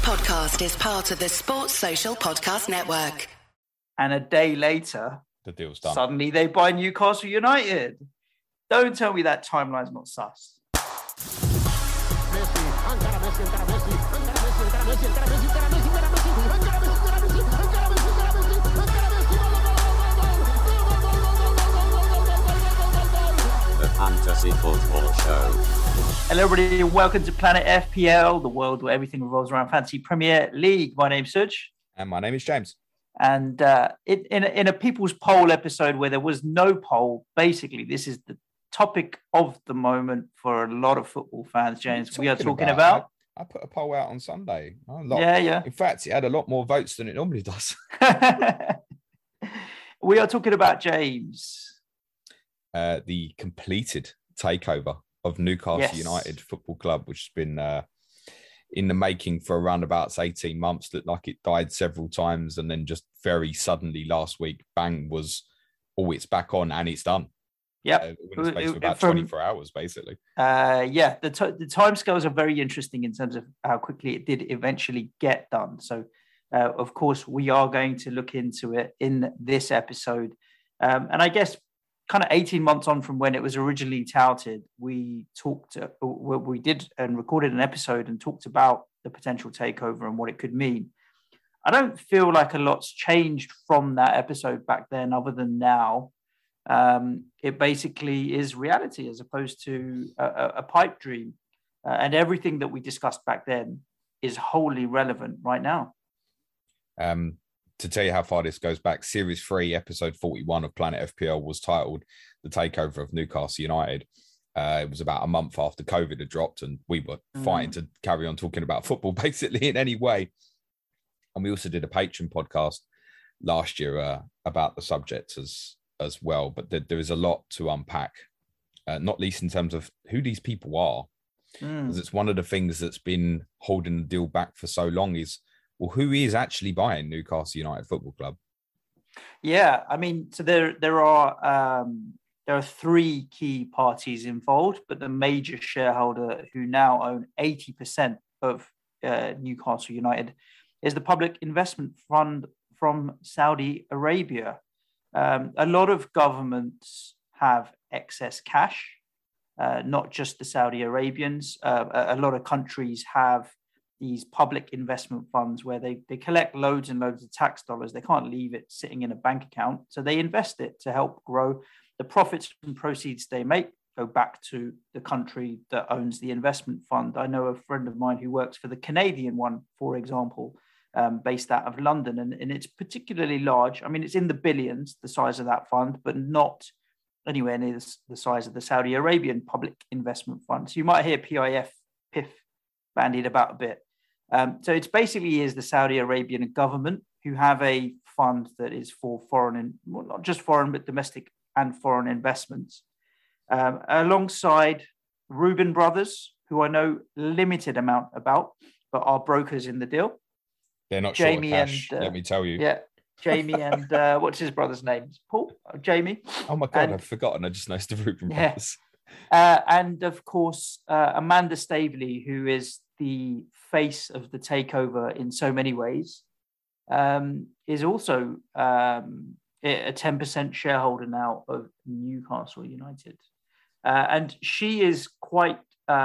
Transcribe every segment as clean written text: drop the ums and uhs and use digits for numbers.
podcast is part of the Sports Social Podcast Network. And a day later, the deal's done. Suddenly they buy Newcastle United. Don't tell me that timeline's not sus. The Fantasy Football Show. Hello, everybody, and welcome to Planet FPL, the world where everything revolves around Fantasy Premier League. My name's Suj. And my name is James. And in a people's poll episode where there was no poll, basically, this is the topic of the moment for a lot of football fans, James. We are talking about... I put a poll out on Sunday. Yeah. In fact, it had a lot more votes than it normally does. We are talking about, James. The completed takeover of Newcastle United Football Club, which has been in the making for around about 18 months. Looked like it died several times, and then just very suddenly last week, bang, it's back on and it's done. Yeah, in the space of about 24 hours, basically. The timescales are very interesting in terms of how quickly it did eventually get done. So, of course, we are going to look into it in this episode. And I guess kind of 18 months on from when it was originally touted, we did and recorded an episode and talked about the potential takeover and what it could mean. I don't feel like a lot's changed from that episode back then, other than now. It basically is reality as opposed to a pipe dream. And everything that we discussed back then is wholly relevant right now. To tell you how far this goes back, Series 3, Episode 41 of Planet FPL was titled The Takeover of Newcastle United. It was about a month after COVID had dropped, and we were fighting to carry on talking about football, basically, in any way. And we also did a Patreon podcast last year about the subject as well. But there is a lot to unpack, not least in terms of who these people are. Because it's one of the things that's been holding the deal back for so long is, well, who is actually buying Newcastle United Football Club? Yeah, I mean, so there are three key parties involved, but the major shareholder who now own 80% of Newcastle United is the Public Investment Fund from Saudi Arabia. A lot of governments have excess cash, not just the Saudi Arabians. A lot of countries have these public investment funds where they collect loads and loads of tax dollars. They can't leave it sitting in a bank account. So they invest it to help grow. The profits and proceeds they make go back to the country that owns the investment fund. I know a friend of mine who works for the Canadian one, for example, based out of London. And it's particularly large. I mean, it's in the billions, the size of that fund, but not anywhere near the size of the Saudi Arabian Public Investment Fund. So you might hear PIF bandied about a bit. So it's basically is the Saudi Arabian government who have a fund that is for not just foreign, but domestic and foreign investments. Alongside Reuben Brothers, who I know limited amount about, but are brokers in the deal. They're not Jamie short of cash, let me tell you. Yeah, Jamie and what's his brother's name? Paul? Jamie? Oh my God, I've forgotten. I just noticed the Reuben Brothers. And of course, Amanda Staveley, who is the face of the takeover in so many ways, is also a 10% shareholder now of Newcastle United. And she is quite,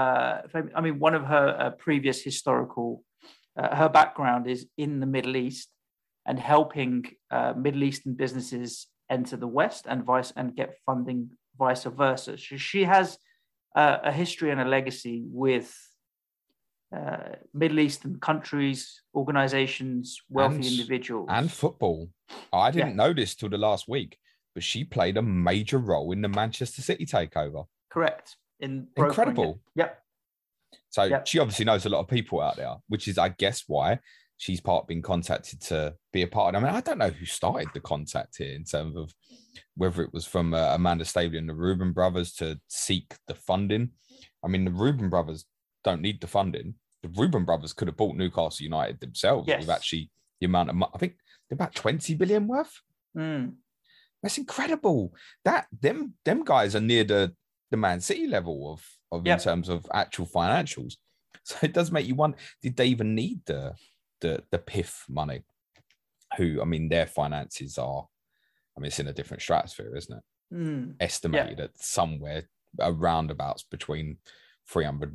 one of her previous historical, her background is in the Middle East and helping Middle Eastern businesses enter the West and get funding vice versa. So she has a history and a legacy with Middle Eastern countries, organizations, wealthy individuals. And football. I didn't know this till the last week, but she played a major role in the Manchester City takeover. Correct. Incredible. Yep. So she obviously knows a lot of people out there, which is, I guess, why she's being contacted to be a part of it. I mean, I don't know who started the contact here in terms of whether it was from Amanda Staveley and the Reuben Brothers to seek the funding. I mean, the Reuben Brothers don't need the funding. The Reuben Brothers could have bought Newcastle United themselves with actually the amount of money. I think they're about 20 billion worth. That's incredible. Them guys are near the Man City level of in terms of actual financials. So it does make you wonder, did they even need the PIF money? Who, I mean, their finances are, I mean, it's in a different stratosphere, isn't it? Estimated at somewhere around about between £300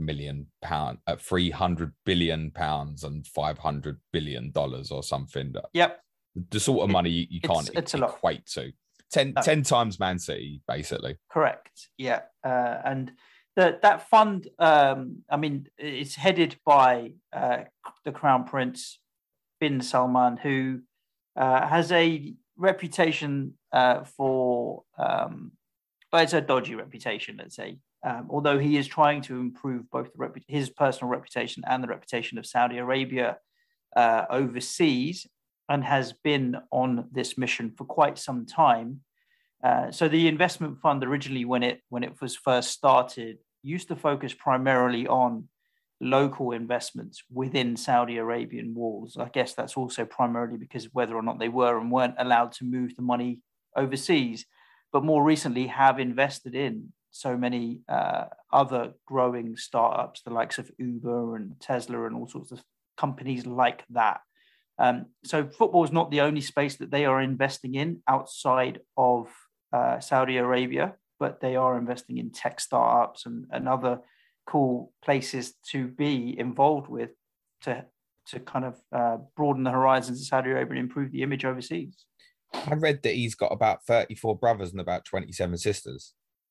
billion and $500 billion or something. Yep. The sort of money you can't equate to. 10 times Man City, basically. Correct. Yeah. And that fund, I mean, it's headed by the Crown Prince bin Salman, who has a reputation for, but it's a dodgy reputation, let's say. Although he is trying to improve both his personal reputation and the reputation of Saudi Arabia overseas, and has been on this mission for quite some time. So the investment fund originally, when it was first started, used to focus primarily on local investments within Saudi Arabian walls. I guess that's also primarily because of whether or not they were and weren't allowed to move the money overseas, but more recently have invested in so many other growing startups, the likes of Uber and Tesla and all sorts of companies like that. So football is not the only space that they are investing in outside of Saudi Arabia, but they are investing in tech startups and other cool places to be involved with to kind of broaden the horizons of Saudi Arabia and improve the image overseas. I read that he's got about 34 brothers and about 27 sisters.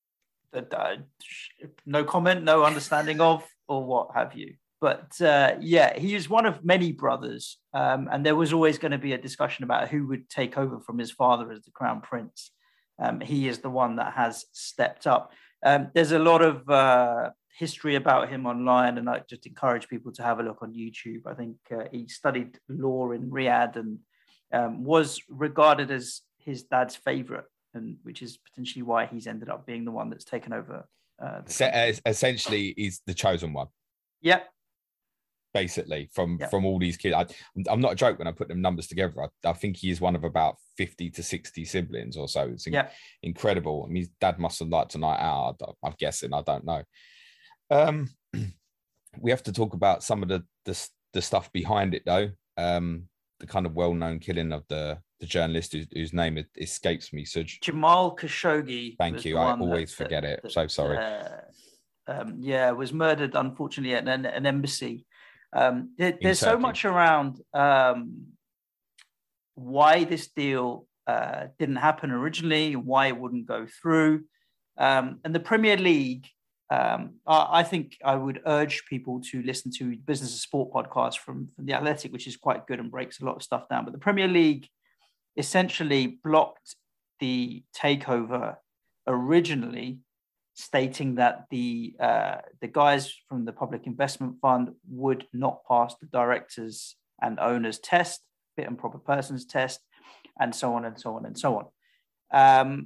No comment, no understanding of, or what have you. But yeah, he is one of many brothers. And there was always going to be a discussion about who would take over from his father as the Crown Prince. He is the one that has stepped up. There's a lot of history about him online, and I just encourage people to have a look on YouTube. I think he studied law in Riyadh and was regarded as his dad's favorite, and which is potentially why he's ended up being the one that's taken over. Essentially, he's the chosen one. Yep. Basically, from all these kids. I'm not a joke when I put them numbers together. I think he is one of about 50 to 60 siblings or so. It's incredible. I mean, his dad must have liked a night out. I'm guessing. I don't know. We have to talk about some of the stuff behind it, though. The kind of well-known killing of the journalist whose name escapes me. So Jamal Khashoggi. Thank you. I always forget it. So sorry. Was murdered, unfortunately, at an embassy. There's so much around why this deal didn't happen originally, why it wouldn't go through. And the Premier League, I think I would urge people to listen to Business and Sport podcast from The Athletic, which is quite good and breaks a lot of stuff down. But the Premier League essentially blocked the takeover originally, stating that the guys from the Public Investment Fund would not pass the directors and owners test, fit and proper persons test, and so on and so on and so on.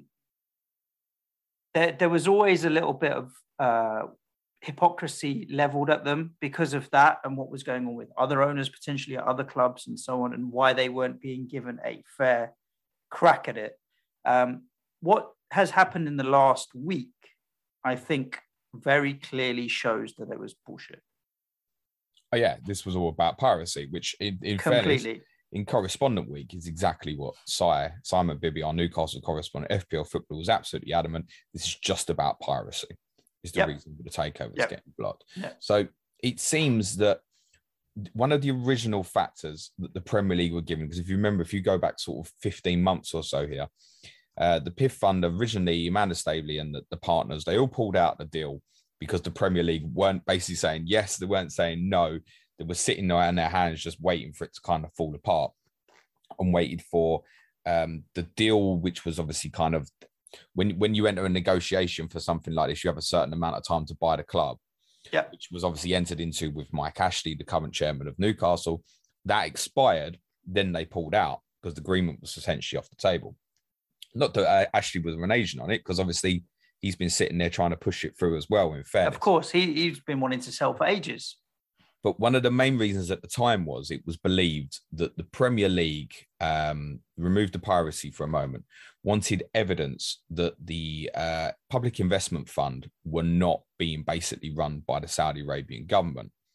There was always a little bit of hypocrisy leveled at them because of that and what was going on with other owners, potentially at other clubs and so on, and why they weren't being given a fair crack at it. What has happened in the last week, I think, very clearly shows that it was bullshit. Oh yeah, this was all about piracy, which in fairness, in correspondent week is exactly what Simon Bibby, our Newcastle correspondent, FPL Football, was absolutely adamant. This is just about piracy. Is the reason for the takeover is getting blocked. So it seems that one of the original factors that the Premier League were given, because if you remember, if you go back sort of 15 months or so here, the PIF fund originally, Amanda Staveley and the partners, they all pulled out the deal because the Premier League weren't basically saying yes, they weren't saying no. They were sitting there on their hands just waiting for it to kind of fall apart, and waited for the deal, which was obviously kind of, when you enter a negotiation for something like this, you have a certain amount of time to buy the club, which was obviously entered into with Mike Ashley, the current chairman of Newcastle. That expired, then they pulled out because the agreement was essentially off the table. Not that Ashley was reneging on it, because obviously he's been sitting there trying to push it through as well, in fairness. Of course, he's been wanting to sell for ages. But one of the main reasons at the time was it was believed that the Premier League, removed the piracy for a moment, wanted evidence that the Public Investment Fund were not being basically run by the Saudi Arabian government.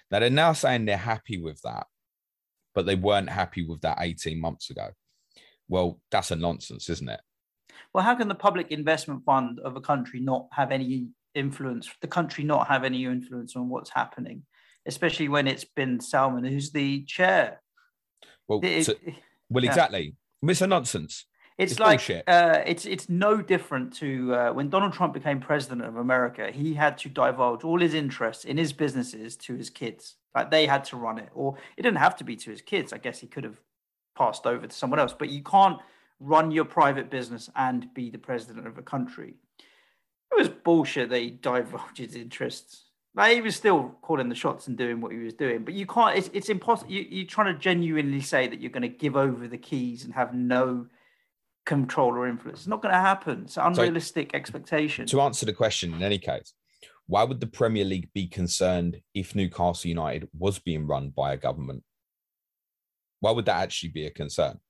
Now, they're now saying they're happy with that, but they weren't happy with that 18 months ago. Well, that's a nonsense, isn't it? Well, how can the public investment fund of a country not have any influence? The country not have any influence on what's happening, especially when it's bin Salman, who's the chair. Well, exactly. It's a nonsense. It's like bullshit. It's no different to when Donald Trump became president of America. He had to divulge all his interests in his businesses to his kids. Like they had to run it, or it didn't have to be to his kids. I guess he could have passed over to someone else. But you can't run your private business and be the president of a country. It was bullshit that he divulged his interests. Like he was still calling the shots and doing what he was doing, but you can't. It's impossible. You're trying to genuinely say that you're going to give over the keys and have no control or influence. It's not going to happen. It's an unrealistic expectation. To answer the question, in any case, why would the Premier League be concerned if Newcastle United was being run by a government? Why would that actually be a concern?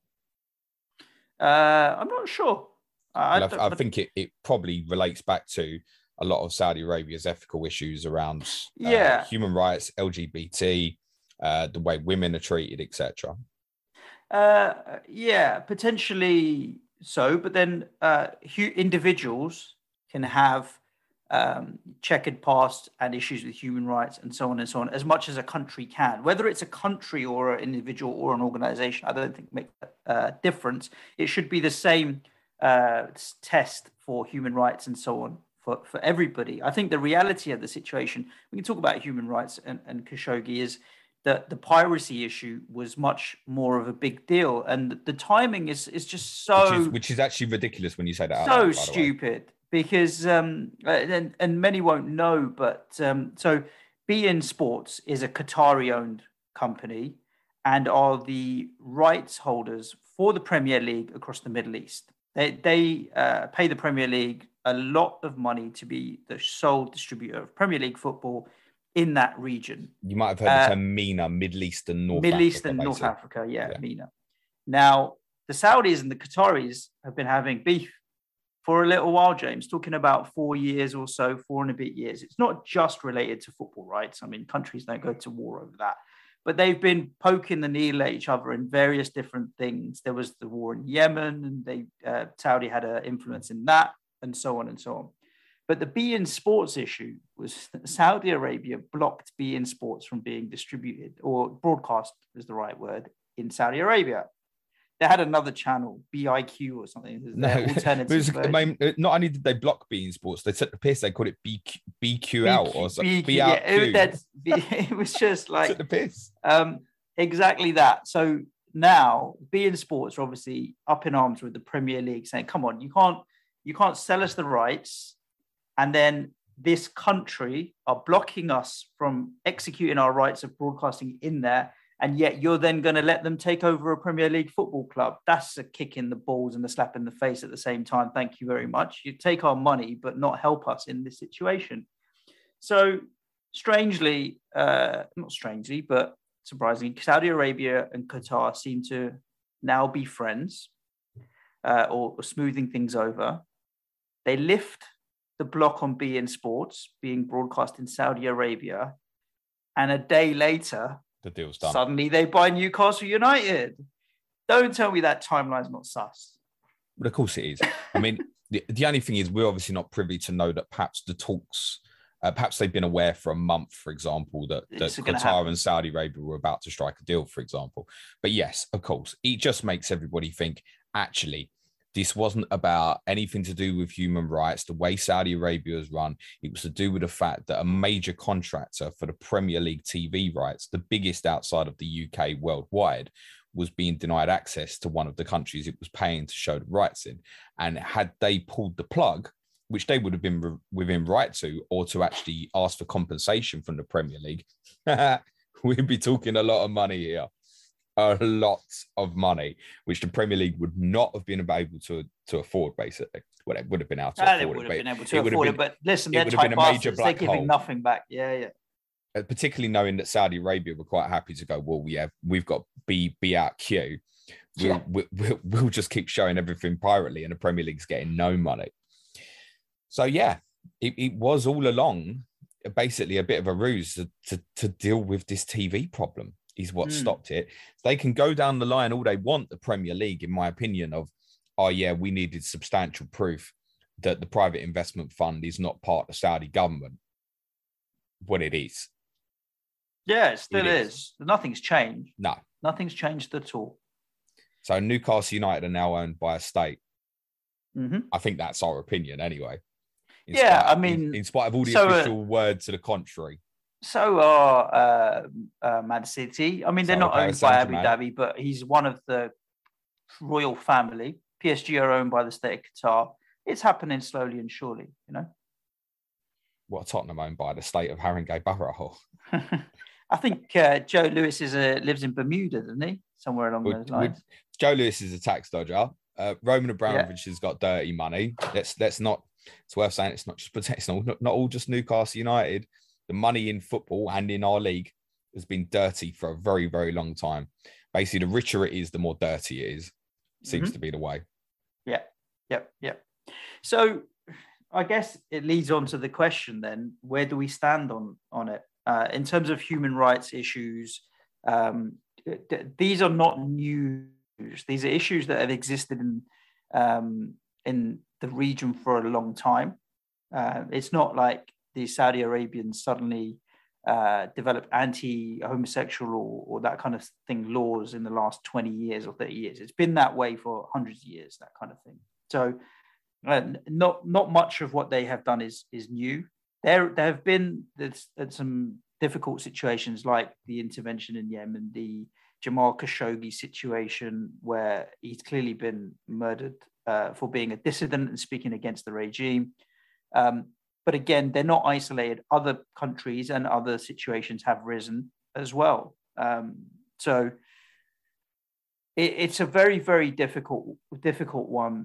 I'm not sure. I think it probably relates back to a lot of Saudi Arabia's ethical issues around human rights, LGBT, the way women are treated, etc. Potentially so. But then individuals can have checkered past and issues with human rights and so on, as much as a country can. Whether it's a country or an individual or an organization, I don't think makes a difference. It should be the same test for human rights and so on for everybody. I think the reality of the situation, we can talk about human rights and Khashoggi, is that the piracy issue was much more of a big deal. And the timing is just so... Which is actually ridiculous when you say that. So stupid. Because, and many won't know, but so beIN Sports is a Qatari-owned company and are the rights holders for the Premier League across the Middle East. They pay the Premier League a lot of money to be the sole distributor of Premier League football in that region. You might have heard the term MENA, Middle East and North Africa. Yeah, MENA. Now, the Saudis and the Qataris have been having beef for a little while, James, talking about 4 years or so, 4 and a bit years. It's not just related to football rights. I mean, countries don't go to war over that. But they've been poking the needle at each other in various different things. There was the war in Yemen, and Saudi had an influence in that, and so on and so on. But the beIN Sports issue was Saudi Arabia blocked beIN Sports from being distributed, or broadcast is the right word, in Saudi Arabia. They had another channel, BIQ or something. No, not only did they block beIN Sports, they took the piss. They called it BQL or something. It was just like took the piss. Exactly that. So now beIN Sports are obviously up in arms with the Premier League, saying, "Come on, you can't sell us the rights, and then this country are blocking us from executing our rights of broadcasting in there." And yet you're then going to let them take over a Premier League football club. That's a kick in the balls and a slap in the face at the same time. Thank you very much. You take our money, but not help us in this situation. So strangely, not strangely, but surprisingly, Saudi Arabia and Qatar seem to now be friends or smoothing things over. They lift the block on beIN Sports being broadcast in Saudi Arabia. And a day later, the deal's done. Suddenly they buy Newcastle United. Don't tell me that timeline's not sus. But of course it is. I mean, the only thing is we're obviously not privy to know that perhaps the talks, perhaps they've been aware for a month, for example, that Qatar and Saudi Arabia were about to strike a deal, for example. But yes, of course, it just makes everybody think, actually, this wasn't about anything to do with human rights, the way Saudi Arabia is run. It was to do with the fact that a major contractor for the Premier League TV rights, the biggest outside of the UK worldwide, was being denied access to one of the countries it was paying to show the rights in. And had they pulled the plug, which they would have been within right to, or to actually ask for compensation from the Premier League, we'd be talking a lot of money here. A lot of money, which the Premier League would not have been able to afford, basically. Well, they would have been able to afford it. They would have been able to afford it, but listen, they're type bastards. They're giving nothing back. Yeah. Particularly knowing that Saudi Arabia were quite happy to go, well, yeah, we've got B out Q. We'll just keep showing everything privately, and the Premier League's getting no money. So, yeah, it was all along basically a bit of a ruse to deal with this TV problem is what stopped it. They can go down the line all they want, the Premier League, in my opinion, of, oh yeah, we needed substantial proof that the private investment fund is not part of the Saudi government. What it is. Yeah, it still is. Nothing's changed. No. Nothing's changed at all. So Newcastle United are now owned by a state. Mm-hmm. I think that's our opinion anyway. In spite of all the official words to the contrary. So are Man City. I mean, they're not owned by Abu Dhabi, but he's one of the royal family. PSG are owned by the state of Qatar. It's happening slowly and surely, you know. What, Tottenham owned by the state of Haringey Borough? I think Joe Lewis lives in Bermuda, doesn't he? Somewhere along those lines. Joe Lewis is a tax dodger. Roman Abramovich has got dirty money. Let's not. It's worth saying it's not just protection. Not all just Newcastle United. The money in football and in our league has been dirty for a very, very long time. Basically, the richer it is, the more dirty it is. Seems to be the way. Yeah. So I guess it leads on to the question then, where do we stand on it? In terms of human rights issues, these are not new. These are issues that have existed in the region for a long time. It's not like the Saudi Arabians suddenly developed anti-homosexual or that kind of thing laws in the last 20 years or 30 years. It's been that way for hundreds of years, that kind of thing. So not much of what they have done is new. There have been some difficult situations like the intervention in Yemen, the Jamal Khashoggi situation, where he's clearly been murdered for being a dissident and speaking against the regime. But again, they're not isolated. Other countries and other situations have risen as well. So it's a very, very difficult one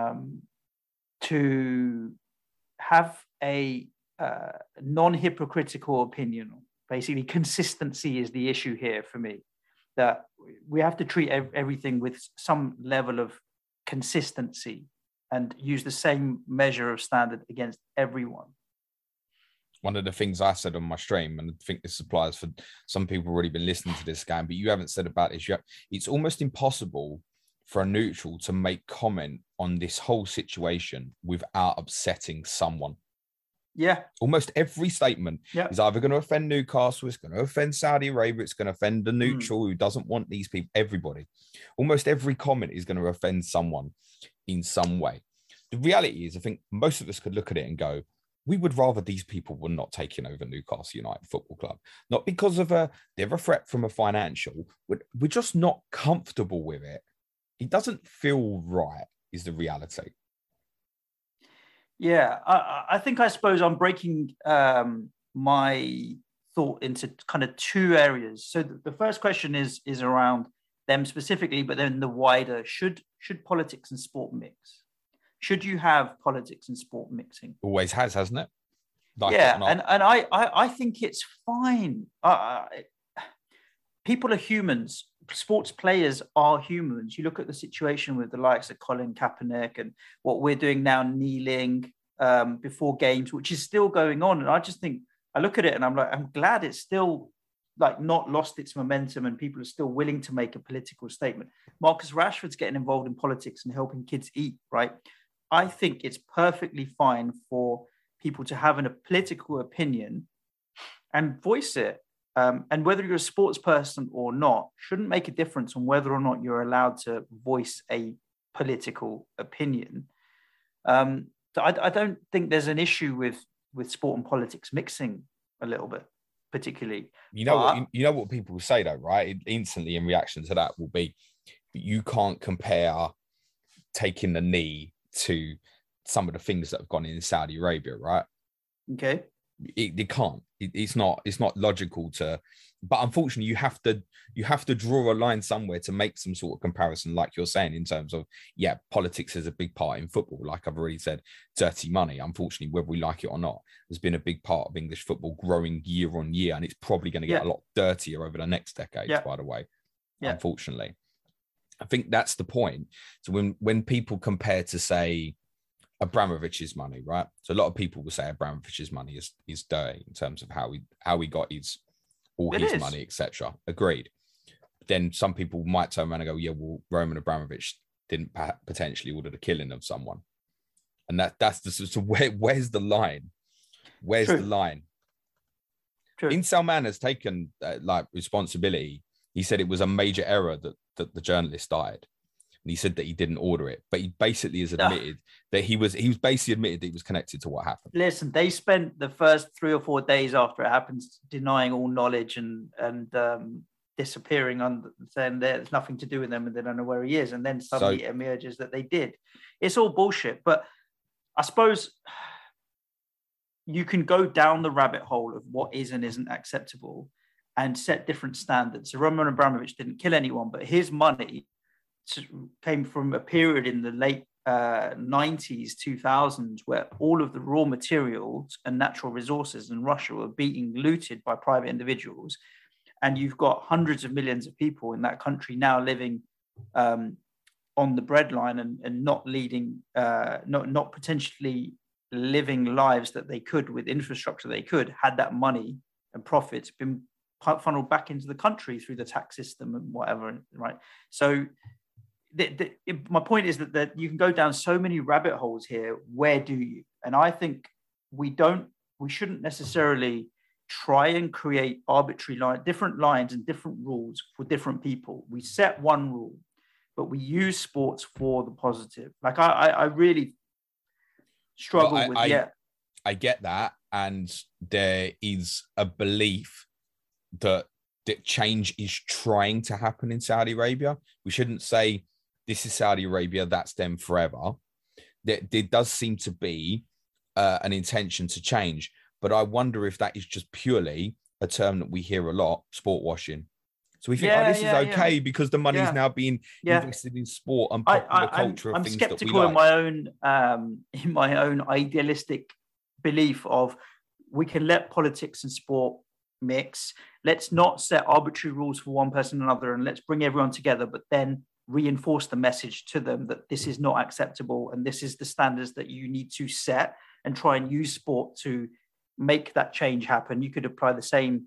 to have a non-hypocritical opinion. Basically, consistency is the issue here for me. That we have to treat everything with some level of consistency and use the same measure of standard against everyone. One of the things I said on my stream, and I think this applies for some people who've already been listening to this game, but you haven't said about this yet. It's almost impossible for a neutral to make comment on this whole situation without upsetting someone. Yeah. Almost every statement is either going to offend Newcastle, it's going to offend Saudi Arabia, it's going to offend the neutral who doesn't want these people, everybody. Almost every comment is going to offend someone in some way. The reality is, I think most of us could look at it and go, we would rather these people were not taking over Newcastle United Football Club. Not because of they're a threat from a financial, we're just not comfortable with it. It doesn't feel right, is the reality. Yeah, I suppose I'm breaking my thought into kind of two areas. So the first question is around them specifically, but then the wider, should politics and sport mix? Should you have politics and sport mixing? Always has, hasn't it? And I think it's fine. People are humans. Sports players are humans. You look at the situation with the likes of Colin Kaepernick and what we're doing now, kneeling before games, which is still going on. And I just think, I look at it and I'm like, I'm glad it's still like not lost its momentum and people are still willing to make a political statement. Marcus Rashford's getting involved in politics and helping kids eat, right? I think it's perfectly fine for people to have a political opinion and voice it. And whether you're a sports person or not shouldn't make a difference on whether or not you're allowed to voice a political opinion. So I don't think there's an issue with sport and politics mixing a little bit, particularly. You know what people will say though, right? Instantly in reaction to that will be, you can't compare taking the knee to some of the things that have gone in Saudi Arabia, right? Okay. It can't. It's not logical to, but unfortunately you have to draw a line somewhere to make some sort of comparison, like you're saying, in terms of, yeah, politics is a big part in football. Like I've already said, dirty money, unfortunately, whether we like it or not, has been a big part of English football growing year on year, and it's probably going to get a lot dirtier over the next decade, by the way, unfortunately. I think that's the point. So when people compare to, say, Abramovich's money, right? So a lot of people will say Abramovich's money is dirty in terms of how he got his money, etc. Agreed. Then some people might turn around and go, yeah, well, Roman Abramovich didn't potentially order the killing of someone, and that's the so where's the line? Where's the line? True. Bin Salman has taken like responsibility. He said it was a major error that the journalist died. And he said that he didn't order it, but he basically has admitted that he was basically admitted that he was connected to what happened. Listen, they spent the first 3 or 4 days after it happens denying all knowledge and disappearing on saying there's nothing to do with them and they don't know where he is. And then suddenly it emerges that they did. It's all bullshit. But I suppose you can go down the rabbit hole of what is and isn't acceptable and set different standards. So Roman Abramovich didn't kill anyone, but his money came from a period in the late 90s, 2000s, where all of the raw materials and natural resources in Russia were being looted by private individuals. And you've got hundreds of millions of people in that country now living on the breadline and not leading, not potentially living lives that they could with infrastructure they could, had that money and profits been funneled back into the country through the tax system and whatever, right? So my point is that you can go down so many rabbit holes here. Where do you? And I think we shouldn't necessarily try and create arbitrary different lines and different rules for different people. We set one rule, but we use sports for the positive. Like I really struggle with. I get that, and there is a belief that change is trying to happen in Saudi Arabia. We shouldn't say this is Saudi Arabia, that's them forever. There does seem to be an intention to change, but I wonder if that is just purely a term that we hear a lot, sport washing. So we think, this is okay because the money is now being invested in sport and popular culture. I'm things skeptical that we like. in my own idealistic belief of we can let politics and sport mix. Let's not set arbitrary rules for one person and another, and let's bring everyone together, but then reinforce the message to them that this is not acceptable and this is the standards that you need to set, and try and use sport to make that change happen. You could apply the same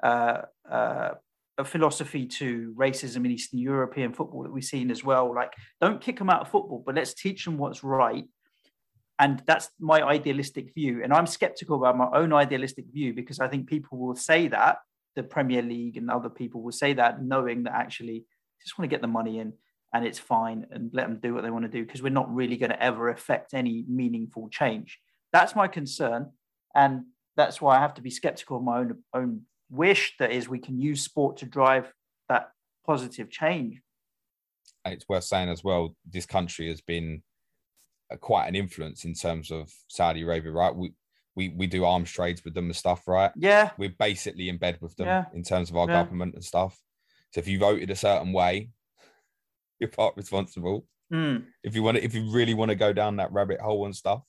philosophy to racism in Eastern European football that we've seen as well. Like, don't kick them out of football, but let's teach them what's right. And that's my idealistic view. And I'm skeptical about my own idealistic view because I think people will say that, the Premier League and other people will say that, knowing that actually just want to get the money in and it's fine and let them do what they want to do, because we're not really going to ever affect any meaningful change. That's my concern. And that's why I have to be skeptical of my own wish, that is we can use sport to drive that positive change. It's worth saying as well, this country has been quite an influence in terms of Saudi Arabia, right? We do arms trades with them and stuff, right? Yeah. We're basically in bed with them in terms of our government and stuff. So if you voted a certain way, you're part responsible. If you really want to go down that rabbit hole and stuff.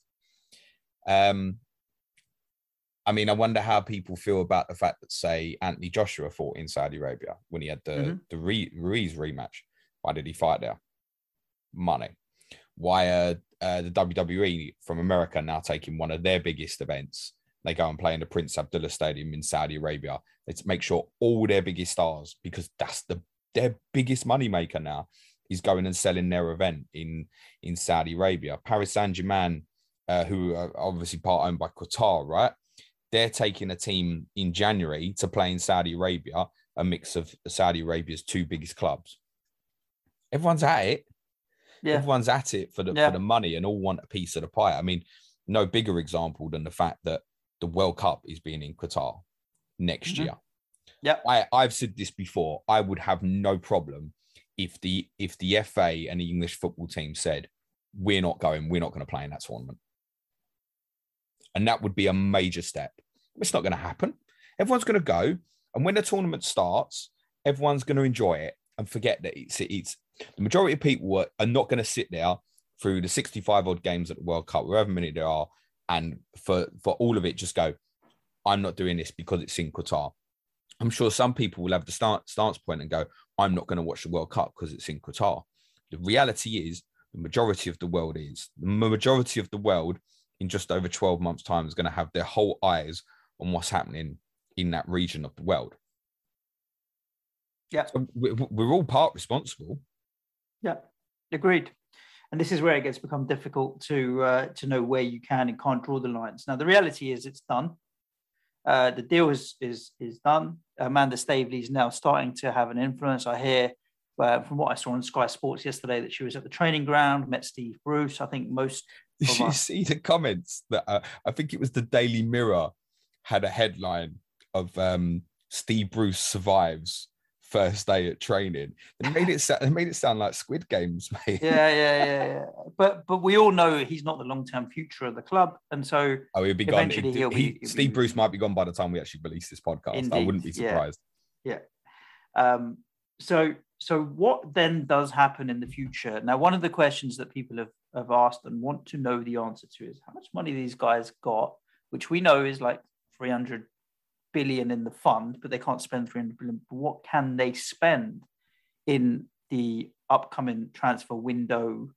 I mean, I wonder how people feel about the fact that, say, Anthony Joshua fought in Saudi Arabia when he had the Ruiz rematch. Why did he fight there? Money. Why are the WWE from America now taking one of their biggest events? They go and play in the Prince Abdullah Stadium in Saudi Arabia. Let's make sure all their biggest stars, because that's their biggest moneymaker now, is going and selling their event in Saudi Arabia. Paris Saint-Germain, who are obviously part owned by Qatar, right? They're taking a team in January to play in Saudi Arabia, a mix of Saudi Arabia's two biggest clubs. Everyone's at it. Yeah. Everyone's at it for the money and all want a piece of the pie. I mean, no bigger example than the fact that the World Cup is being in Qatar next year. Yeah, I've said this before. I would have no problem if the FA and the English football team said, we're not going to play in that tournament. And that would be a major step. It's not going to happen. Everyone's going to go. And when the tournament starts, everyone's going to enjoy it and forget that it's the majority of people are not going to sit there through the 65 odd games at the World Cup, however many there are. And for all of it, just go, I'm not doing this because it's in Qatar. I'm sure some people will have the stance point and go, I'm not going to watch the World Cup because it's in Qatar. The reality is The majority of the world is. The majority of the world in just over 12 months' time is going to have their whole eyes on what's happening in that region of the world. Yeah. So we're all part responsible. Yeah, agreed. And this is where it gets become difficult to know where you can and can't draw the lines. Now, the reality is it's done. The deal is done. Amanda Staveley is now starting to have an influence. I hear from what I saw on Sky Sports yesterday that she was at the training ground, met Steve Bruce. I think most of Did you us... see the comments that I think it was the Daily Mirror had a headline of Steve Bruce survives first day at training. It made it sound like Squid Games, mate. Yeah. But we all know he's not the long-term future of the club, and so he'll be gone. Steve Bruce might be gone by the time we actually release this podcast. Indeed. I wouldn't be surprised. Yeah. So what then does happen in the future? Now, one of the questions that people have asked and want to know the answer to is how much money these guys got, which we know is like 300 billion in the fund, but they can't spend 300 billion. But what can they spend in the upcoming transfer window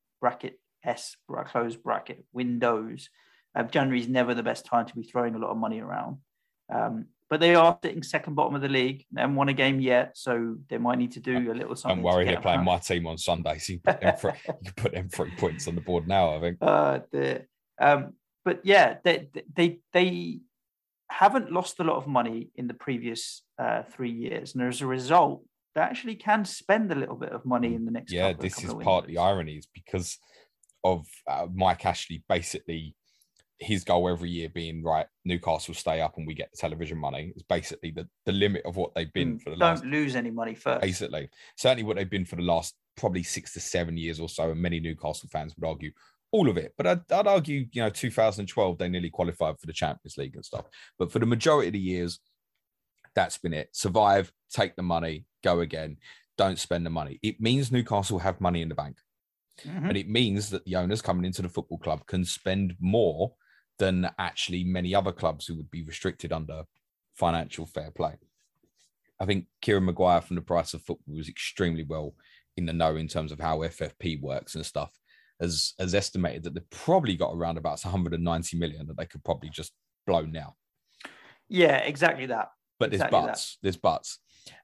closed bracket windows? January is never the best time to be throwing a lot of money around. But they are sitting second bottom of the league. They haven't won a game yet, so they might need to do a little something. Don't worry, they're playing my team on Sunday, so you can put them 3 points on the board now, I think. But yeah, they haven't lost a lot of money in the previous 3 years, and as a result, they actually can spend a little bit of money in the next. Yeah, this is part of the irony, is because of Mike Ashley basically. His goal every year being, right, Newcastle stay up and we get the television money is basically the limit of what they've been for the last... Don't lose any money first. Basically. Certainly what they've been for the last probably 6 to 7 years or so, and many Newcastle fans would argue all of it. But I'd argue, 2012, they nearly qualified for the Champions League and stuff. But for the majority of the years, that's been it. Survive, take the money, go again. Don't spend the money. It means Newcastle have money in the bank. Mm-hmm. And it means that the owners coming into the football club can spend more than actually many other clubs who would be restricted under financial fair play. I think Kieran Maguire from The Price of Football was extremely well in the know in terms of how FFP works and stuff, has estimated that they've probably got around about 190 million that they could probably just blow now. Yeah, exactly that. But there's buts. There's buts.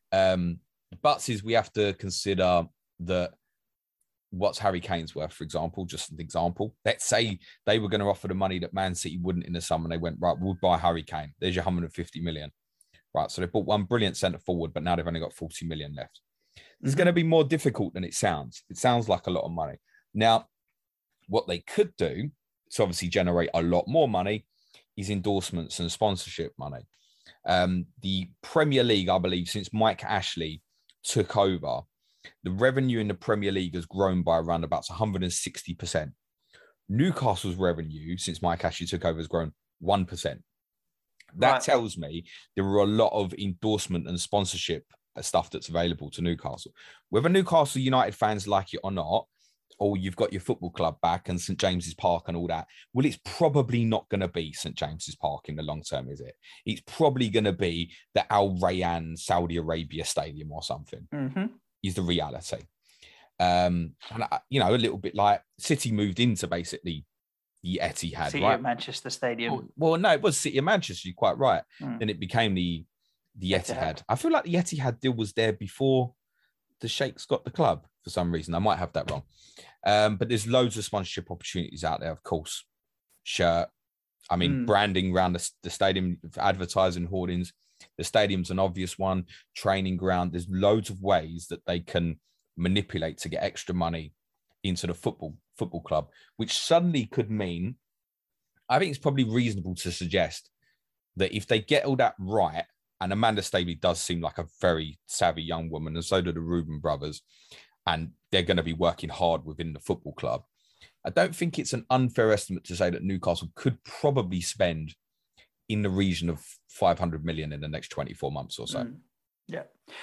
Buts is we have to consider that what's Harry Kane's worth, for example, just an example. Let's say they were going to offer the money that Man City wouldn't in the summer, and they went, right, we'll buy Harry Kane. There's your 150 million. Right, so they bought one brilliant centre forward, but now they've only got 40 million left. It's going to be more difficult than it sounds. It sounds like a lot of money. Now, what they could do to obviously generate a lot more money is endorsements and sponsorship money. The Premier League, I believe, since Mike Ashley took over, the revenue in the Premier League has grown by around about 160%. Newcastle's revenue since Mike Ashley took over has grown 1%. That tells me there are a lot of endorsement and sponsorship stuff that's available to Newcastle. Whether Newcastle United fans like it or not, or you've got your football club back and St. James's Park and all that, well, it's probably not going to be St. James's Park in the long term, is it? It's probably going to be the Al Rayyan Saudi Arabia Stadium or something. Mm-hmm. Is the reality. And, a little bit like City moved into basically the Etihad, City right? Of Manchester Stadium. Well, no, it was City of Manchester, you're quite right. Then it became the Etihad. I feel like the Etihad deal was there before the Sheikhs got the club for some reason. I might have that wrong. But there's loads of sponsorship opportunities out there, of course. Shirt. I mean, branding around the stadium, advertising, hoardings. The stadium's an obvious one. Training ground. There's loads of ways that they can manipulate to get extra money into the football club, which suddenly could mean, I think it's probably reasonable to suggest that if they get all that right, and Amanda Staveley does seem like a very savvy young woman, and so do the Reuben brothers, and they're going to be working hard within the football club. I don't think it's an unfair estimate to say that Newcastle could probably spend in the region of 500 million in the next 24 months or so. Yeah.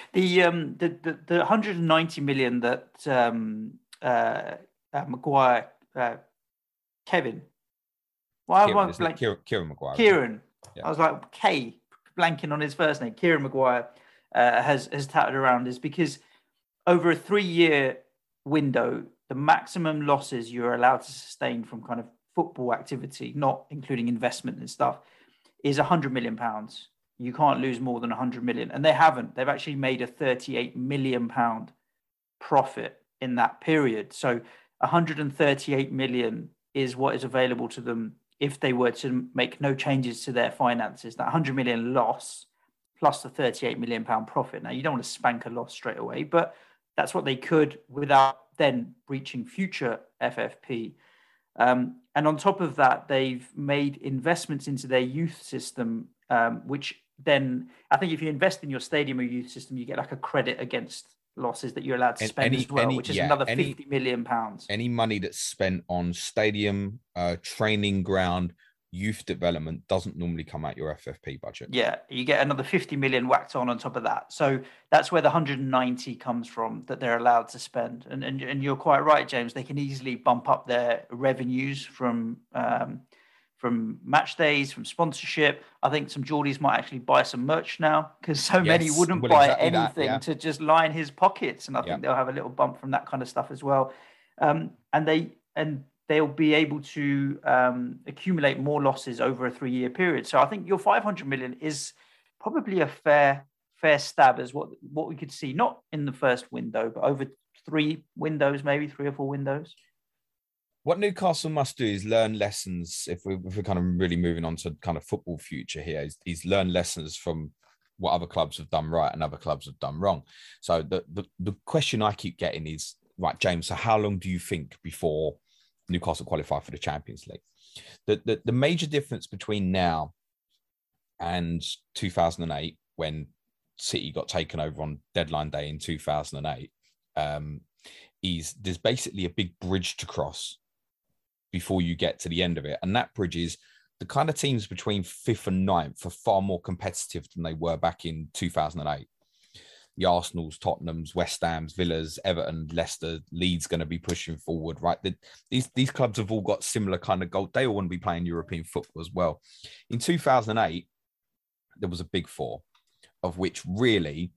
The 190 million that Maguire, Kevin. Why am I blank? Kieran Maguire. Kieran. Yeah. I was like, K, blanking on his first name. Kieran Maguire has touted around is because over a 3-year window, the maximum losses you're allowed to sustain from kind of football activity, not including investment and stuff, is £100 million. You can't lose more than 100 million. And they haven't. They've actually made a £38 million profit in that period. So 138 million is what is available to them if they were to make no changes to their finances. That 100 million loss plus the 38 million pound profit. Now, you don't want to spank a loss straight away, but that's what they could without then breaching future FFP. And on top of that, they've made investments into their youth system, which then I think if you invest in your stadium or youth system, you get like a credit against losses that you're allowed to spend as well, which is another 50 million pounds. Any money that's spent on stadium, training ground, youth development doesn't normally come out your FFP budget. Yeah, you get another 50 million whacked on top of that. So that's where the 190 comes from that they're allowed to spend. And you're quite right, James. They can easily bump up their revenues from match days, from sponsorship. I think some Geordies might actually buy some merch now because many wouldn't buy anything to just line his pockets. And I think they'll have a little bump from that kind of stuff as well. And they'll be able to accumulate more losses over a 3-year period. So I think your 500 million is probably a fair stab as what we could see, not in the first window, but over 3 windows, maybe 3 or 4 windows. What Newcastle must do is learn lessons. If we're kind of really moving on to kind of football future here, is learn lessons from what other clubs have done right and other clubs have done wrong. So the question I keep getting is, right, James, so how long do you think before Newcastle qualify for the Champions League? The major difference between now and 2008, when City got taken over on deadline day in 2008, is there's basically a big bridge to cross before you get to the end of it. And that bridge is the kind of teams between 5th and 9th are far more competitive than they were back in 2008. The Arsenals, Tottenhams, West Hams, Villas, Everton, Leicester, Leeds going to be pushing forward, right? These clubs have all got similar kind of goal. They all want to be playing European football as well. In 2008, there was a big 4, of which really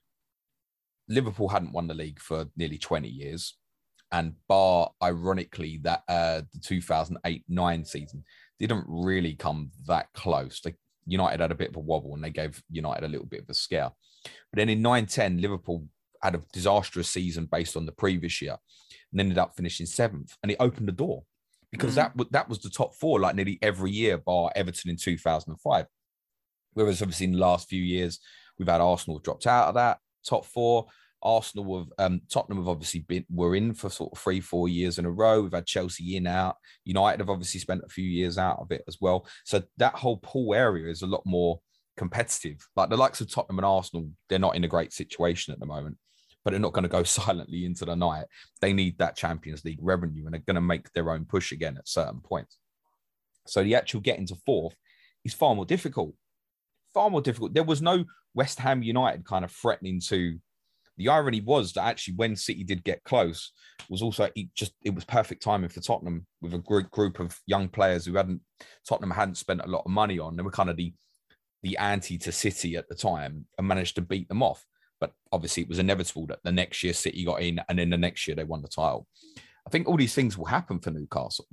Liverpool hadn't won the league for nearly 20 years. And bar, ironically, that the 2008-9 season didn't really come that close. United had a bit of a wobble and they gave United a little bit of a scare. But then in 9-10, Liverpool had a disastrous season based on the previous year and ended up finishing 7th. And it opened the door because that was the top 4 like nearly every year, bar Everton in 2005. Whereas obviously in the last few years, we've had Arsenal dropped out of that top 4. Arsenal Tottenham have obviously were in for sort of 3-4 years in a row. We've had Chelsea in, out. United have obviously spent a few years out of it as well. So that whole pool area is a lot more competitive. Like the likes of Tottenham and Arsenal, they're not in a great situation at the moment, but they're not going to go silently into the night. They need that Champions League revenue and they're going to make their own push again at certain points. So the actual getting to 4th is far more difficult. Far more difficult. There was no West Ham United kind of threatening to. The irony was that actually when City did get close, was also it was perfect timing for Tottenham with a group of young players who Tottenham hadn't spent a lot of money on. They were kind of the anti to City at the time and managed to beat them off. But obviously it was inevitable that the next year City got in and then the next year they won the title. I think all these things will happen for Newcastle.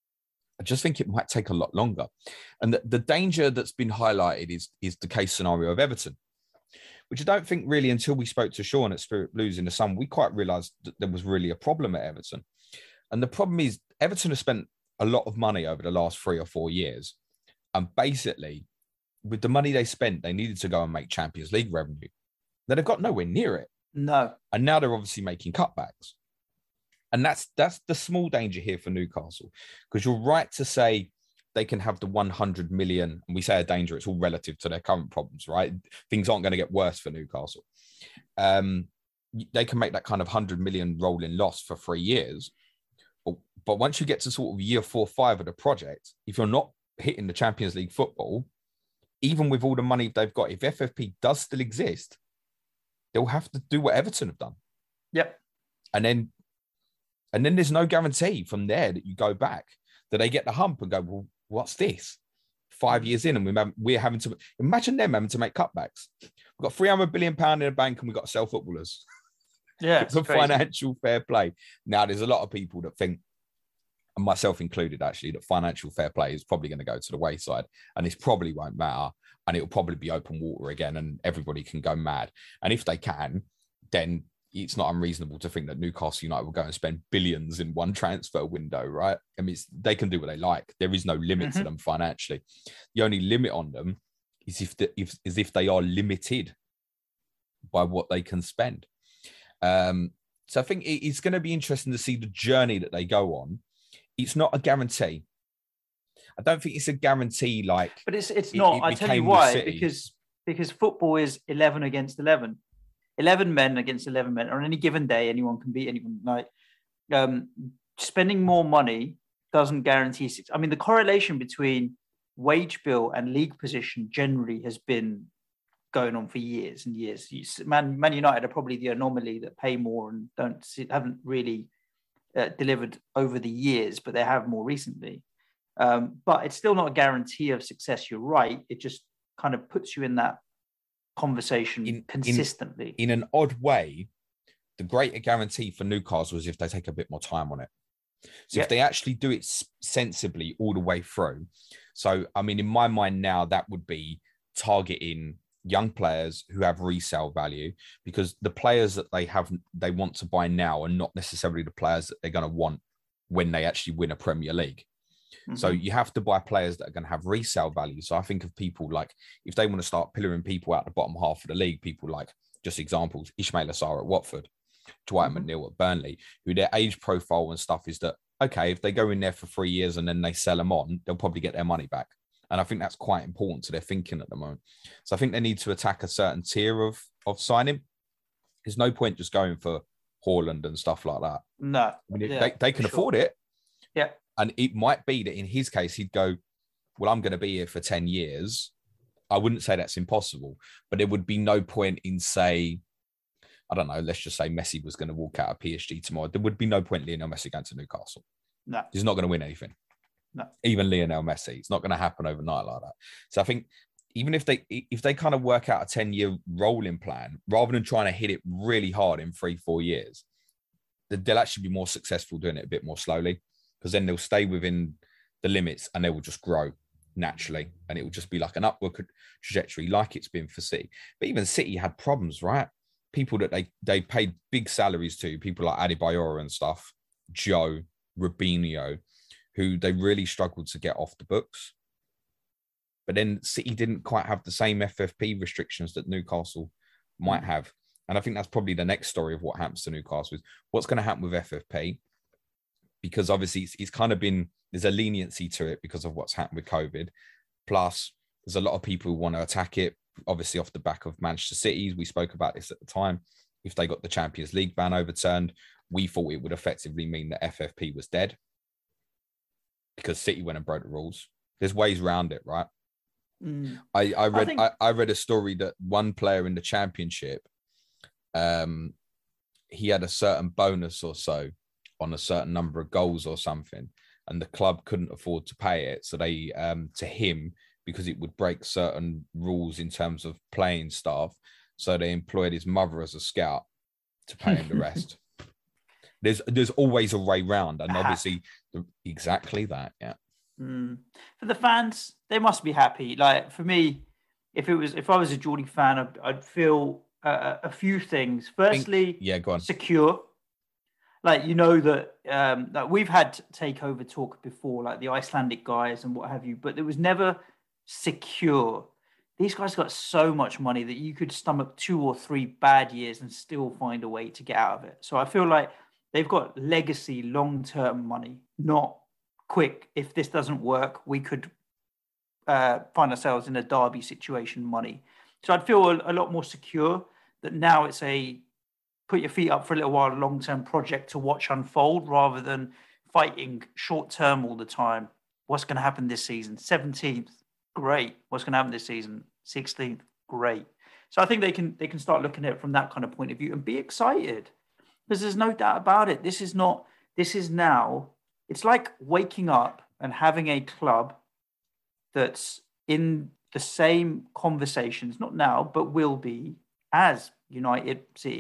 I just think it might take a lot longer. And the danger that's been highlighted is the case scenario of Everton, which I don't think really until we spoke to Sean at Spirit Blues in the summer, we quite realised that there was really a problem at Everton. And the problem is Everton has spent a lot of money over the last 3 or 4 years. And basically, with the money they spent, they needed to go and make Champions League revenue. Now, they've got nowhere near it. No. And now they're obviously making cutbacks. And that's the small danger here for Newcastle. Because you're right to say they can have the 100 million, and we say a danger, it's all relative to their current problems, right? Things aren't going to get worse for Newcastle. They can make that kind of 100 million rolling loss for 3 years. But once you get to sort of year 4 or 5 of the project, if you're not hitting the Champions League football, even with all the money they've got, if FFP does still exist, they'll have to do what Everton have done. Yep. And then there's no guarantee from there that you go back, that they get the hump and go, well, what's this? 5 years in and we're having to, imagine them having to make cutbacks. We've got £300 billion in the bank and we've got to sell footballers. Yeah, it's for crazy. financial fair play. Now, there's a lot of people that think, and myself included, actually, that financial fair play is probably going to go to the wayside, and this probably won't matter, and it'll probably be open water again, and everybody can go mad. And if they can, then it's not unreasonable to think that Newcastle United will go and spend billions in one transfer window, right? I mean, they can do what they like. There is no limit to them financially. The only limit on them is if they are limited by what they can spend. So I think it's going to be interesting to see the journey that they go on. It's not a guarantee. I don't think it's a guarantee. But it's not. I tell you why. Because football is 11 against 11. 11 men against 11 men. On any given day, anyone can beat anyone. Spending more money doesn't guarantee. I mean, the correlation between wage bill and league position generally has been going on for years and years. Man United are probably the anomaly that pay more and haven't really delivered over the years, but they have more recently. But it's still not a guarantee of success. You're right. It just kind of puts you in that conversation consistently. In an odd way, the greater guarantee for Newcastle is if they take a bit more time on it. So if they actually do it sensibly all the way through. So, I mean, in my mind now, that would be targeting young players who have resale value, because the players that they want to buy now are not necessarily the players that they're going to want when they actually win a Premier League. Mm-hmm. So you have to buy players that are going to have resale value. So I think of people like, if they want to start pillaring people out the bottom half of the league, people like, just examples, Ismaila Sarr at Watford, Dwight McNeil at Burnley, who their age profile and stuff is that, okay, if they go in there for 3 years and then they sell them on, they'll probably get their money back. And I think that's quite important to their thinking at the moment. So I think they need to attack a certain tier of signing. There's no point just going for Haaland and stuff like that. No. I mean, they can afford it. Yeah. And it might be that in his case, he'd go, well, I'm going to be here for 10 years. I wouldn't say that's impossible, but there would be no point in, say, I don't know, let's just say Messi was going to walk out of PSG tomorrow. There would be no point Lionel Messi going to Newcastle. No. He's not going to win anything. No. Even Lionel Messi. It's not going to happen overnight like that. So I think even if they kind of work out a 10-year rolling plan, rather than trying to hit it really hard in 3-4 years, they'll actually be more successful doing it a bit more slowly, because then they'll stay within the limits and they will just grow naturally. And it will just be like an upward trajectory like it's been for City. But even City had problems, right? People that they paid big salaries to, people like Adebayor and stuff, Joe, Robinho, who they really struggled to get off the books. But then City didn't quite have the same FFP restrictions that Newcastle might have. And I think that's probably the next story of what happens to Newcastle is what's going to happen with FFP. Because obviously it's kind of been, there's a leniency to it because of what's happened with COVID. Plus, there's a lot of people who want to attack it, obviously off the back of Manchester City. We spoke about this at the time. If they got the Champions League ban overturned, we thought it would effectively mean that FFP was dead, because City went and broke the rules. There's ways around it, right? I read a story that one player in the Championship, he had a certain bonus or so on a certain number of goals or something, and the club couldn't afford to pay it. So they, to him, because it would break certain rules in terms of playing staff, so they employed his mother as a scout to pay him the rest. There's always a way round, and obviously exactly that. Yeah. For the fans, they must be happy. Like for me, if I was a Geordie fan, I'd feel a few things. Firstly, go on. Secure. Like, you know, that we've had takeover talk before, like the Icelandic guys and what have you, but there was never secure. These guys got so much money that you could stomach 2 or 3 bad years and still find a way to get out of it. So I feel like they've got legacy, long-term money, not quick. If this doesn't work, we could find ourselves in a Derby situation money. So I'd feel a lot more secure that now it's a put your feet up for a little while, long-term project to watch unfold, rather than fighting short-term all the time. What's going to happen this season? 17th, great. What's going to happen this season? 16th, great. So I think they can start looking at it from that kind of point of view and be excited, because there's no doubt about it. This is now, it's like waking up and having a club that's in the same conversations, not now, but will be, as United, City,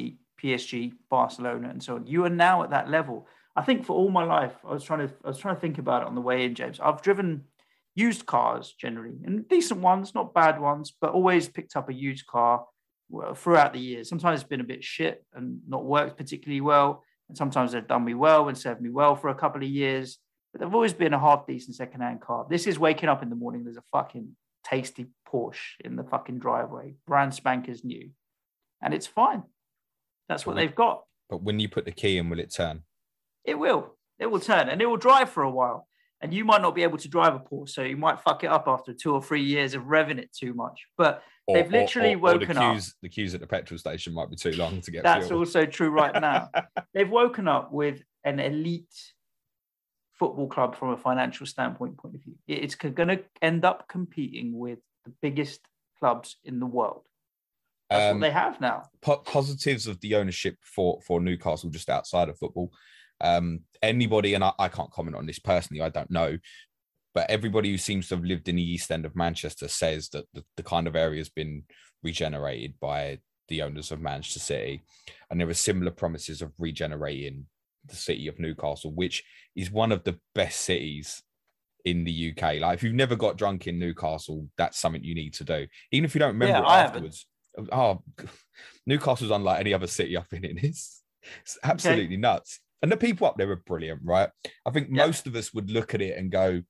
PSG, Barcelona, and so on. You are now at that level. I think for all my life, I was trying to think about it on the way in, James. I've driven used cars generally, and decent ones, not bad ones, but always picked up a used car throughout the years. Sometimes it's been a bit shit and not worked particularly well, and sometimes they've done me well and served me well for a couple of years. But they've always been a half decent secondhand car. This is waking up in the morning. There's a fucking tasty Porsche in the fucking driveway, brand spankers new, and it's fine. That's what they've got. But when you put the key in, will it turn? It will. It will turn, and it will drive for a while. And you might not be able to drive a Porsche, so you might fuck it up after 2 or 3 years of revving it too much. But they've literally woken up. The queues at the petrol station might be too long to get That's fuel. also true right now. They've woken up with an elite football club from a financial standpoint point of view. It's going to end up competing with the biggest clubs in the world. That's what they have now. Positives of the ownership for Newcastle just outside of football. Anybody, and I can't comment on this personally, I don't know, but everybody who seems to have lived in the East End of Manchester says that the kind of area has been regenerated by the owners of Manchester City. And there are similar promises of regenerating the city of Newcastle, which is one of the best cities in the UK. Like, if you've never got drunk in Newcastle, that's something you need to do. Even if you don't remember it afterwards. Newcastle's unlike any other city I've been in. It's absolutely nuts. And the people up there are brilliant, right? I think most of us would look at it and go,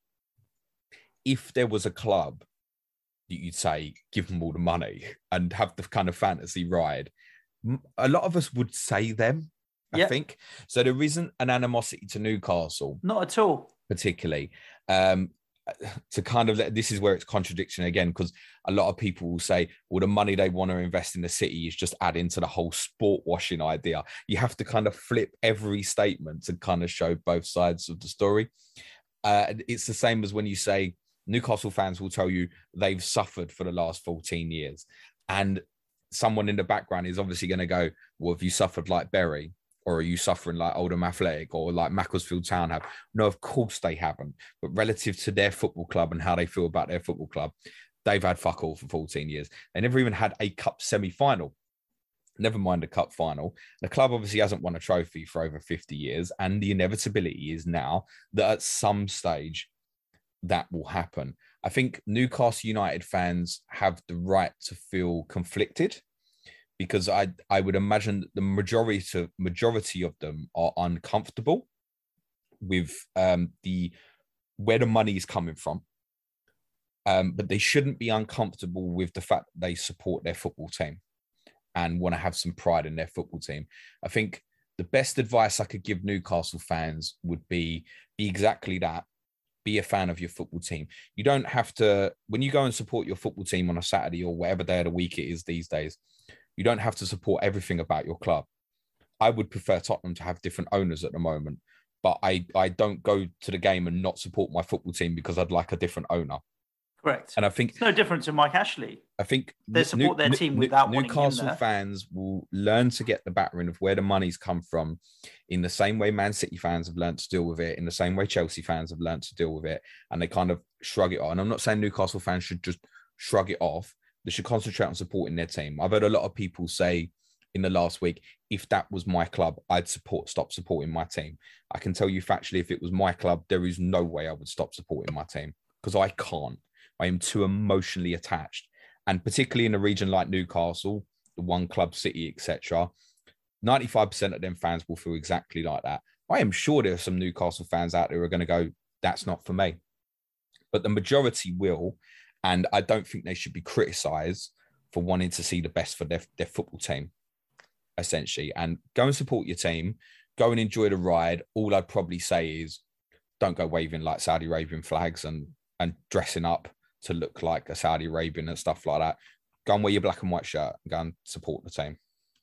if there was a club that you'd say, give them all the money and have the kind of fantasy ride, a lot of us would say them, I think. So there isn't an animosity to Newcastle. Not at all. Particularly. To kind of, this is where it's contradiction again, because a lot of people will say, well, the money they want to invest in the city is just adding to the whole sport washing idea. You have to kind of flip every statement to kind of show both sides of the story. It's the same as when you say Newcastle fans will tell you they've suffered for the last 14 years. And someone in the background is obviously going to go, well, have you suffered like Bury? Or are you suffering like Oldham Athletic or like Macclesfield Town have? No, of course they haven't. But relative to their football club and how they feel about their football club, they've had fuck all for 14 years. They never even had a cup semi-final. Never mind a cup final. The club obviously hasn't won a trophy for over 50 years. And the inevitability is now that at some stage that will happen. I think Newcastle United fans have the right to feel conflicted, because I would imagine that the majority of them are uncomfortable with where the money is coming from. But they shouldn't be uncomfortable with the fact that they support their football team and want to have some pride in their football team. I think the best advice I could give Newcastle fans would be exactly that. Be a fan of your football team. You don't have to, when you go and support your football team on a Saturday or whatever day of the week it is these days, you don't have to support everything about your club. I would prefer Tottenham to have different owners at the moment, but I don't go to the game and not support my football team because I'd like a different owner. Correct. And I think it's no different to Mike Ashley. I think they support their team without Newcastle fans will learn to get the battering of where the money's come from in the same way Man City fans have learned to deal with it, in the same way Chelsea fans have learned to deal with it, and they kind of shrug it off. And I'm not saying Newcastle fans should just shrug it off. They should concentrate on supporting their team. I've heard a lot of people say in the last week, if that was my club, I'd stop supporting my team. I can tell you factually, if it was my club, there is no way I would stop supporting my team, because I can't. I am too emotionally attached. And particularly in a region like Newcastle, the one club city, etc., 95% of them fans will feel exactly like that. I am sure there are some Newcastle fans out there who are going to go, that's not for me. But the majority will. And I don't think they should be criticised for wanting to see the best for their football team, essentially. And go and support your team. Go and enjoy the ride. All I'd probably say is don't go waving like Saudi Arabian flags and dressing up to look like a Saudi Arabian and stuff like that. Go and wear your black and white shirt and go and support the team.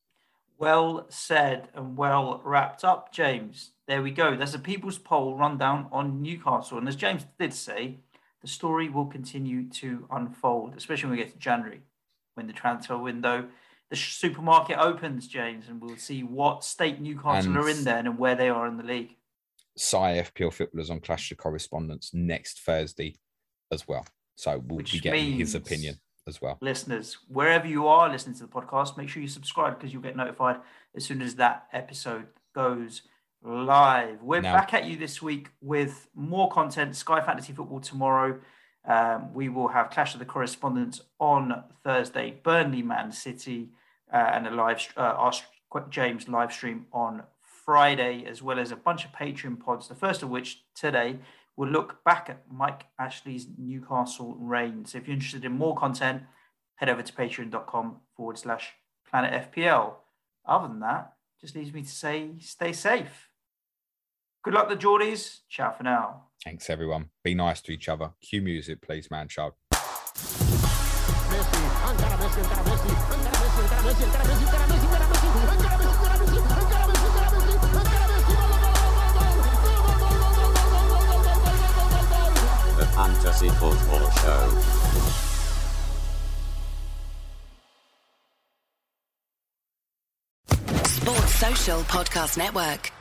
Well said and well wrapped up, James. There we go. There's a People's Poll rundown on Newcastle. And as James did say, the story will continue to unfold, especially when we get to January, when the transfer window, the supermarket opens, James, and we'll see what state Newcastle are in there and where they are in the league. Sai FPL Footballers on Clash of Correspondence next Thursday as well. So we'll be getting his opinion as well. Listeners, wherever you are listening to the podcast, make sure you subscribe because you'll get notified as soon as that episode goes live. We're back at you this week with more content. Sky Fantasy Football tomorrow. We will have Clash of the Correspondents on Thursday, Burnley, Man City, and a live Ask James live stream on Friday, as well as a bunch of Patreon pods. The first of which today will look back at Mike Ashley's Newcastle reign. So if you're interested in more content, head over to patreon.com/Planet FPL. Other than that, just leaves me to say, stay safe. Good luck, the Geordies. Ciao for now. Thanks, everyone. Be nice to each other. Cue music, please, man. Ciao. The Fantasy Football Show. Sports Social Podcast Network.